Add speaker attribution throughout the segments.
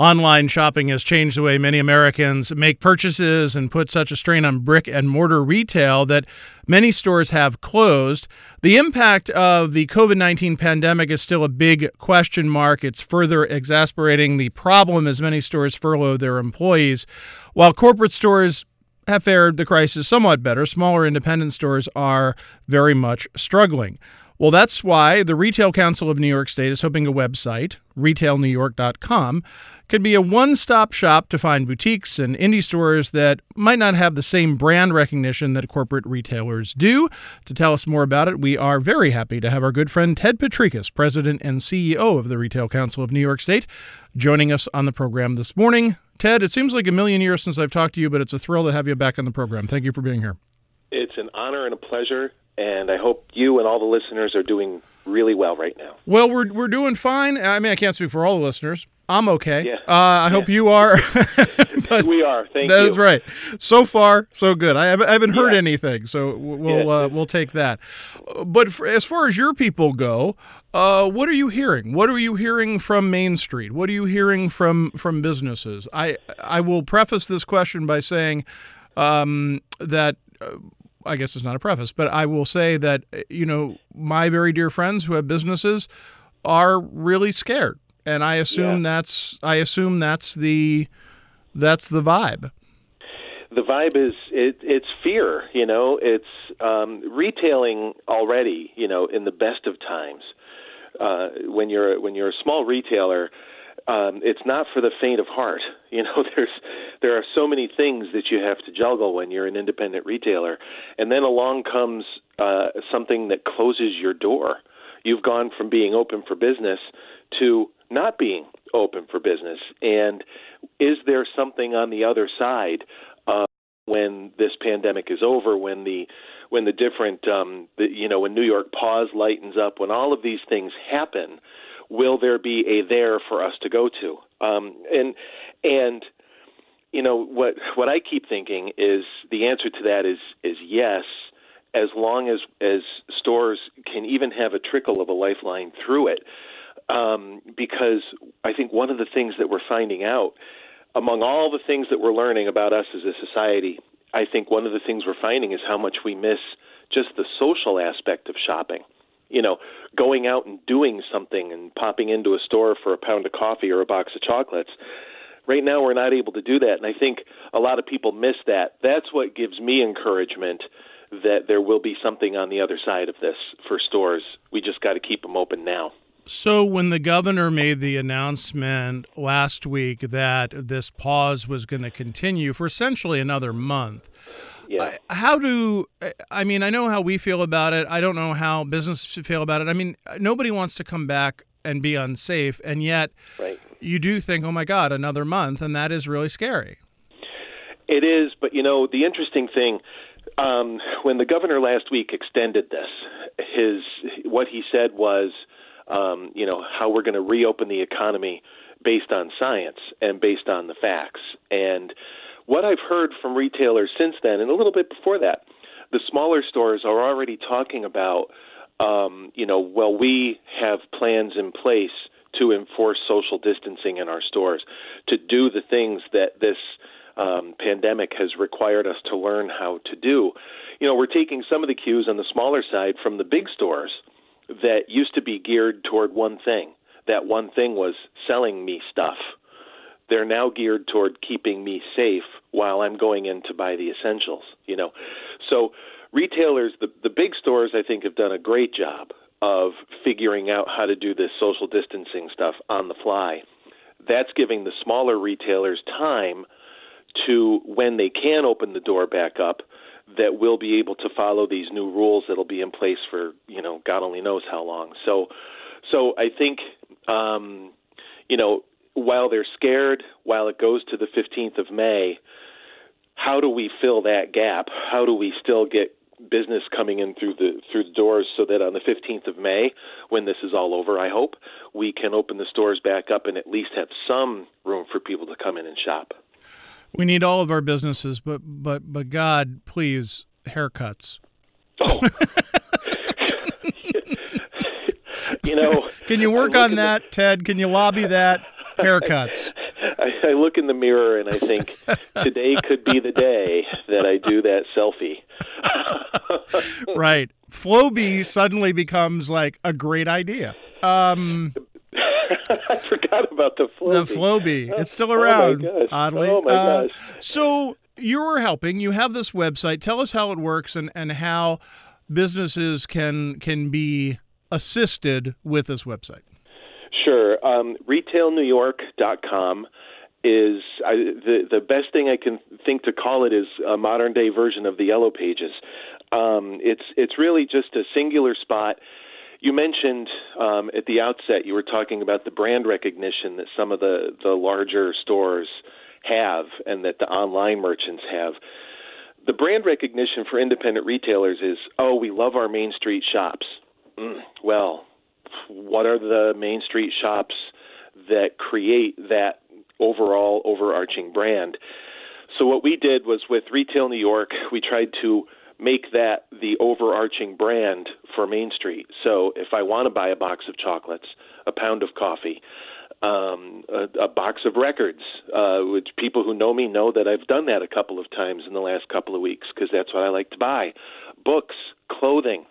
Speaker 1: Online shopping has changed the way many Americans make purchases and put such a strain on brick and mortar retail that many stores have closed. The impact of the COVID-19 pandemic is still a big question mark. It's further exacerbating the problem as many stores furlough their employees. While corporate stores have fared the crisis somewhat better, smaller independent stores are very much struggling. Well, that's why the Retail Council of New York State is hoping a website, retailnewyork.com, can be a one-stop shop to find boutiques and indie stores that might not have the same brand recognition that corporate retailers do. To tell us more about it, we are very happy to have our good friend Ted Petrikis, President and CEO of the Retail Council of New York State, joining us on the program this morning. Ted, it seems like a million years since I've talked to you, but it's a thrill to have you back on the program. Thank you for being here.
Speaker 2: It's an honor and a pleasure, and I hope you and all the listeners are doing really well right now.
Speaker 1: Well, we're doing fine. I mean, I can't speak for all the listeners. I'm okay. Yeah. I hope you are.
Speaker 2: But we are. Thank you.
Speaker 1: That's right. So far, so good. I haven't heard anything, so we'll take that. But as far as your people go, what are you hearing? What are you hearing from Main Street? What are you hearing from businesses? I will preface this question by saying that. I guess it's not a preface, but I will say that, my very dear friends who have businesses are really scared. And I assume that's the vibe. The
Speaker 2: vibe is it's fear, it's retailing already, in the best of times. When you're a small retailer, it's not for the faint of heart. There are so many things that you have to juggle when you're an independent retailer. And then along comes something that closes your door. You've gone from being open for business to not being open for business. And is there something on the other side when this pandemic is over, when the different, when New York Pause lightens up, when all of these things happen, will there be a there for us to go to? And what I keep thinking is the answer to that is yes, as long as stores can even have a trickle of a lifeline through it. Because I think one of the things that we're finding out, among all the things that we're learning about us as a society, I think one of the things we're finding is how much we miss just the social aspect of shopping. Going out and doing something and popping into a store for a pound of coffee or a box of chocolates. Right now, we're not able to do that, and I think a lot of people miss that. That's what gives me encouragement that there will be something on the other side of this for stores. We just got to keep them open now.
Speaker 1: So when the governor made the announcement last week that this pause was going to continue for essentially another month, I know how we feel about it. I don't know how businesses feel about it. I mean, nobody wants to come back and be unsafe, and yet you do think, oh my God, another month, and that is really scary.
Speaker 2: It is, but the interesting thing, when the governor last week extended this, what he said was, how we're going to reopen the economy based on science and based on the facts. And what I've heard from retailers since then, and a little bit before that, the smaller stores are already talking about, we have plans in place to enforce social distancing in our stores, to do the things that this pandemic has required us to learn how to do. We're taking some of the cues on the smaller side from the big stores that used to be geared toward one thing. That one thing was selling me stuff. They're now geared toward keeping me safe while I'm going in to buy the essentials, So retailers, the big stores, I think, have done a great job of figuring out how to do this social distancing stuff on the fly. That's giving the smaller retailers time to, when they can open the door back up, that we'll be able to follow these new rules that'll be in place for, God only knows how long. So I think, while they're scared, while it goes to the 15th of May, how do we fill that gap? How do we still get business coming in through the doors so that on the 15th of May, when this is all over, I hope, we can open the stores back up and at least have some room for people to come in and shop?
Speaker 1: We need all of our businesses, but God, please, haircuts.
Speaker 2: Oh.
Speaker 1: Can you work on that, Ted? Can you lobby that? Haircuts.
Speaker 2: I look in the mirror and I think today could be the day that I do that selfie.
Speaker 1: Right. Flowbee suddenly becomes like a great idea.
Speaker 2: I forgot about the Flowbee.
Speaker 1: The Flowbee. It's still around,
Speaker 2: oh my gosh.
Speaker 1: oddly.
Speaker 2: Oh my gosh.
Speaker 1: So you're helping. You have this website. Tell us how it works and how businesses can be assisted with this website.
Speaker 2: Sure. RetailNewYork.com is the best thing I can think to call it is a modern day version of the Yellow Pages. It's really just a singular spot. You mentioned at the outset, you were talking about the brand recognition that some of the larger stores have and that the online merchants have. The brand recognition for independent retailers is, oh, we love our Main Street shops. Well, what are the Main Street shops that create that overall overarching brand? So what we did was with Retail New York, we tried to make that the overarching brand for Main Street. So if I want to buy a box of chocolates, a pound of coffee, a box of records, which people who know me know that I've done that a couple of times in the last couple of weeks because that's what I like to buy. Books, clothing.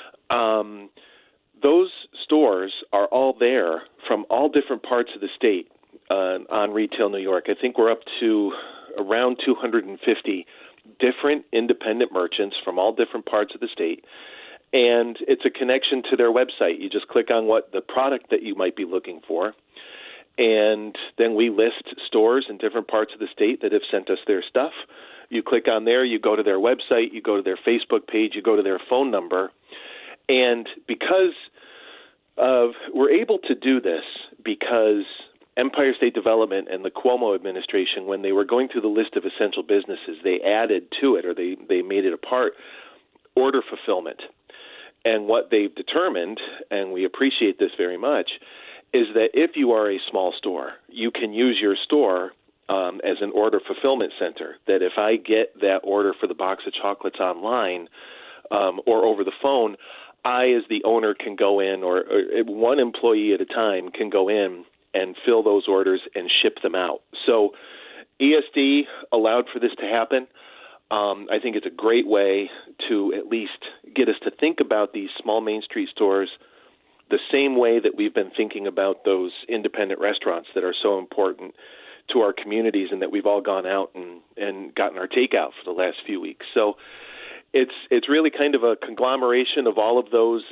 Speaker 2: Those stores are all there from all different parts of the state on Retail New York. I think we're up to around 250 different independent merchants from all different parts of the state. And it's a connection to their website. You just click on what the product that you might be looking for. And then we list stores in different parts of the state that have sent us their stuff. You click on there, you go to their website, you go to their Facebook page, you go to their phone number. And because we're able to do this because Empire State Development and the Cuomo administration, when they were going through the list of essential businesses, they added to it, or they made it a part, order fulfillment. And what they've determined, and we appreciate this very much, is that if you are a small store, you can use your store as an order fulfillment center, that if I get that order for the box of chocolates online or over the phone, I, as the owner, can go in, or one employee at a time can go in and fill those orders and ship them out. So ESD allowed for this to happen. I think it's a great way to at least get us to think about these small Main Street stores the same way that we've been thinking about those independent restaurants that are so important to our communities and that we've all gone out and gotten our takeout for the last few weeks. So it's really kind of a conglomeration of all of those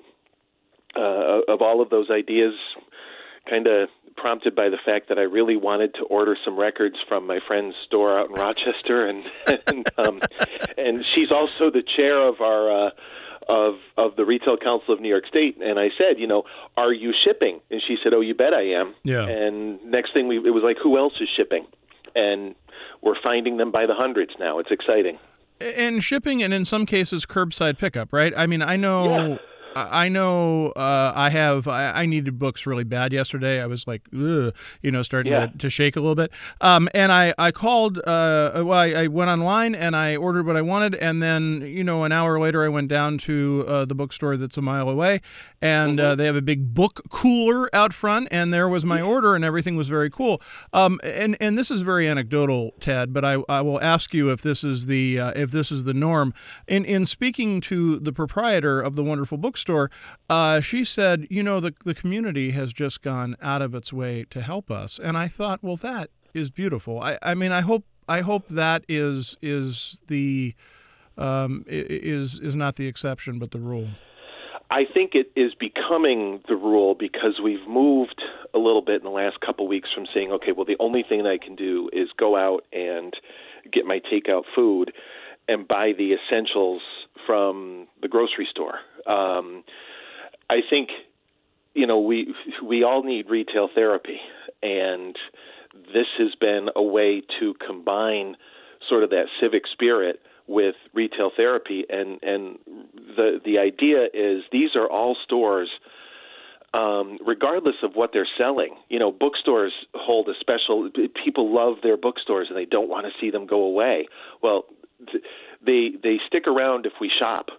Speaker 2: ideas, kind of prompted by the fact that I really wanted to order some records from my friend's store out in Rochester, and she's also the chair of our of the Retail Council of New York State. And I said, are you shipping? And she said, oh, you bet I am.
Speaker 1: Yeah.
Speaker 2: And next thing it was like, who else is shipping? And we're finding them by the hundreds now. It's exciting.
Speaker 1: And shipping, and in some cases, curbside pickup, right? I mean, I know I needed books really bad yesterday. I was like, starting to shake a little bit. And I called, I went online and I ordered what I wanted. And then, an hour later, I went down to the bookstore that's a mile away. And they have a big book cooler out front. And there was my order and everything was very cool. And this is very anecdotal, Ted, but I will ask you if this is the norm. In speaking to the proprietor of the wonderful bookstore, she said, the community has just gone out of its way to help us. And I thought, well, that is beautiful. I mean, I hope that is the is not the exception, but the rule.
Speaker 2: I think it is becoming the rule because we've moved a little bit in the last couple of weeks from saying, okay, well, the only thing that I can do is go out and get my takeout food and buy the essentials from the grocery store. I think, we all need retail therapy, and this has been a way to combine sort of that civic spirit with retail therapy. And the idea is these are all stores, regardless of what they're selling. Bookstores hold a special, people love their bookstores and they don't want to see them go away. Well, they stick around if we shop,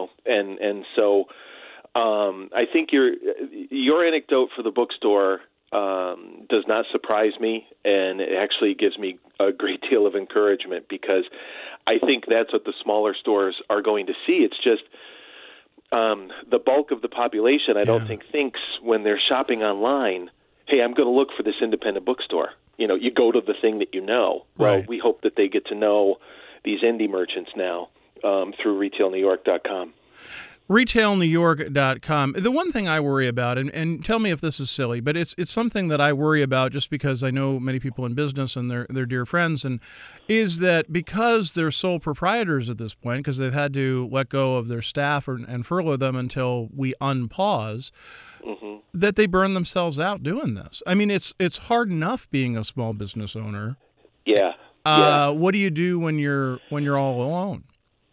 Speaker 2: and so I think your anecdote for the bookstore does not surprise me, and it actually gives me a great deal of encouragement, because I think that's what the smaller stores are going to see. It's just the bulk of the population, I don't think, thinks when they're shopping online, hey, I'm going to look for this independent bookstore. You go to the thing that you know. Well,
Speaker 1: right.
Speaker 2: We hope that they get to know these indie merchants now through retailnewyork.com.
Speaker 1: retailnewyork.com. The one thing I worry about, and tell me if this is silly, but it's something that I worry about just because I know many people in business and they're dear friends, and is that because they're sole proprietors at this point, because they've had to let go of their staff and furlough them until we unpause, that they burn themselves out doing this. I mean, it's hard enough being a small business owner.
Speaker 2: Yeah.
Speaker 1: What do you do when you're all alone?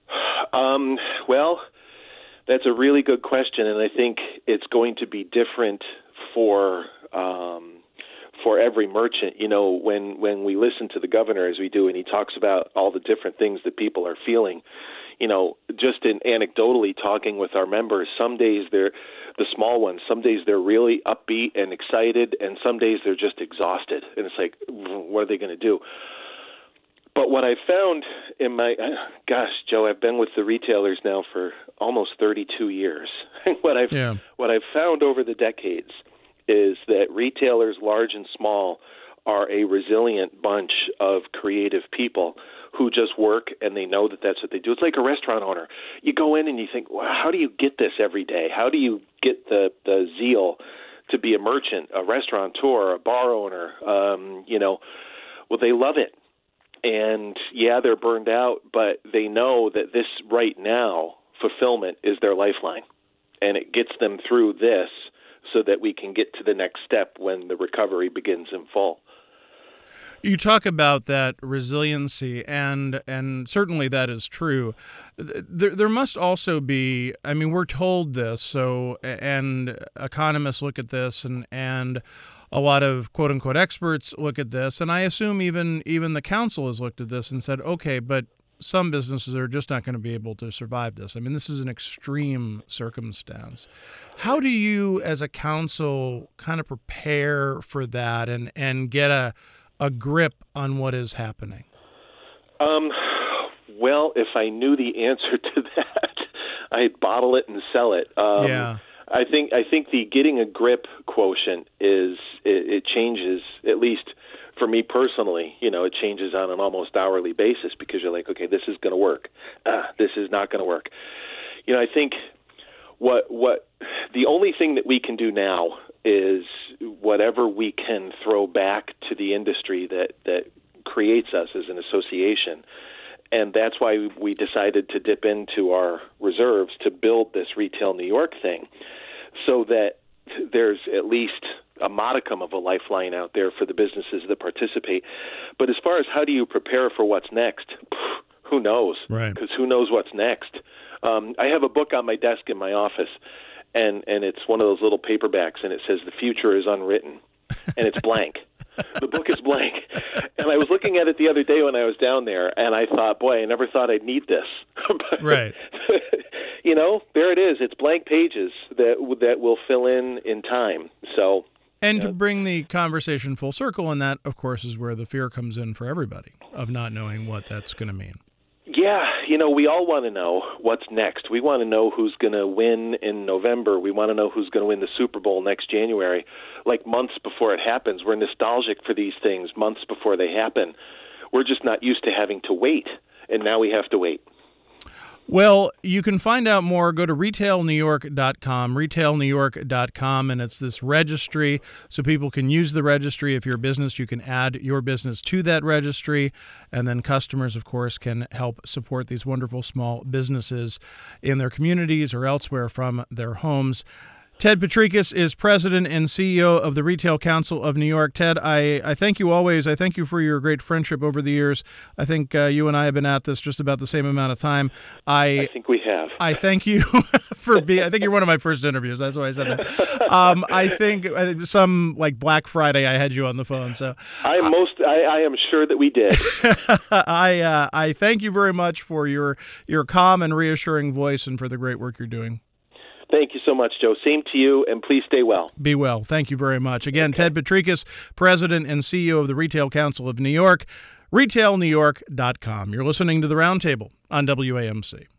Speaker 2: Well, that's a really good question, and I think it's going to be different for every merchant. When we listen to the governor, as we do, and he talks about all the different things that people are feeling, just in anecdotally talking with our members, some days they're the small ones, some days they're really upbeat and excited, and some days they're just exhausted, and it's like, what are they going to do? But what I found in Joe, I've been with the retailers now for almost 32 years. What I've found over the decades is that retailers, large and small, are a resilient bunch of creative people who just work, and they know that that's what they do. It's like a restaurant owner. You go in and you think, well, how do you get this every day? How do you get the zeal to be a merchant, a restaurateur, a bar owner? Well, they love it. And yeah, they're burned out, but they know that this right now, fulfillment is their lifeline. And it gets them through this so that we can get to the next step when the recovery begins in full.
Speaker 1: You talk about that resiliency, and certainly that is true. There must also be, I mean, we're told this, and economists look at this, and a lot of quote-unquote experts look at this, and I assume even the council has looked at this and said, okay, but some businesses are just not going to be able to survive this. I mean, this is an extreme circumstance. How do you, as a council, kind of prepare for that and get a grip on what is happening?
Speaker 2: Well, if I knew the answer to that, I'd bottle it and sell it. I think the getting a grip quotient it changes, at least for me personally. It changes on an almost hourly basis, because you're like, okay, this is going to work. This is not going to work. I think what the only thing that we can do now is whatever we can throw back to the industry that creates us as an association. And that's why we decided to dip into our reserves to build this Retail New York thing, so that there's at least a modicum of a lifeline out there for the businesses that participate. But as far as how do you prepare for what's next, who knows?
Speaker 1: Right.
Speaker 2: Because who knows what's next? I have a book on my desk in my office, and it's one of those little paperbacks, and it says the future is unwritten, and it's blank. The book is blank. And I was looking at it the other day when I was down there, and I thought, boy, I never thought I'd need this. But,
Speaker 1: right.
Speaker 2: There it is. It's blank pages that will fill in time. So.
Speaker 1: And to bring the conversation full circle, and that, of course, is where the fear comes in for everybody of not knowing what that's going to mean.
Speaker 2: Yeah, we all want to know what's next. We want to know who's going to win in November. We want to know who's going to win the Super Bowl next January, like months before it happens. We're nostalgic for these things months before they happen. We're just not used to having to wait, and now we have to wait.
Speaker 1: Well, you can find out more. Go to retailnewyork.com, retailnewyork.com, and it's this registry, so people can use the registry. If you're a business, you can add your business to that registry, and then customers, of course, can help support these wonderful small businesses in their communities or elsewhere from their homes. Ted Petrakis is president and CEO of the Retail Council of New York. Ted, I thank you always. I thank you for your great friendship over the years. I think you and I have been at this just about the same amount of time.
Speaker 2: I think we have.
Speaker 1: I thank you for being. I think you're one of my first interviews. That's why I said that. I think some like Black Friday I had you on the phone. So
Speaker 2: I am sure that we did.
Speaker 1: I thank you very much for your calm and reassuring voice and for the great work you're doing.
Speaker 2: Thank you so much, Joe. Same to you, and please stay well.
Speaker 1: Be well. Thank you very much. Again, Ted Petrakis, President and CEO of the Retail Council of New York, retailnewyork.com. You're listening to The Roundtable on WAMC.